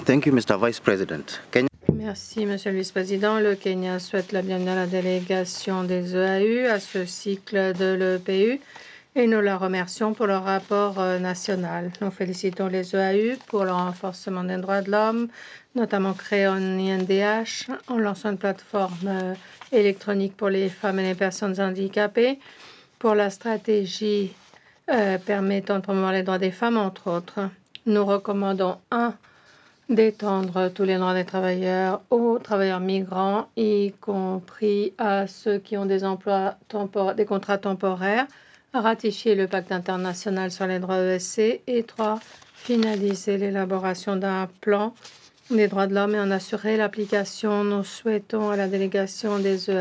Thank you, Mr. Vice President. Merci, Monsieur le Vice-président. Le Kenya souhaite la bienvenue à la délégation des EAU à ce cycle de l'EPU et nous la remercions pour leur rapport national. Nous félicitons les EAU pour le renforcement des droits de l'homme, notamment créé en INDH en lançant une plateforme électronique pour les femmes et les personnes handicapées, pour la stratégie permettant de promouvoir les droits des femmes, entre autres. Nous recommandons d'étendre tous les droits des travailleurs aux travailleurs migrants, y compris à ceux qui ont des contrats temporaires, à ratifier le pacte international sur les droits ESC et 3, finaliser l'élaboration d'un plan des droits de l'homme et en assurer l'application. Nous souhaitons à la délégation des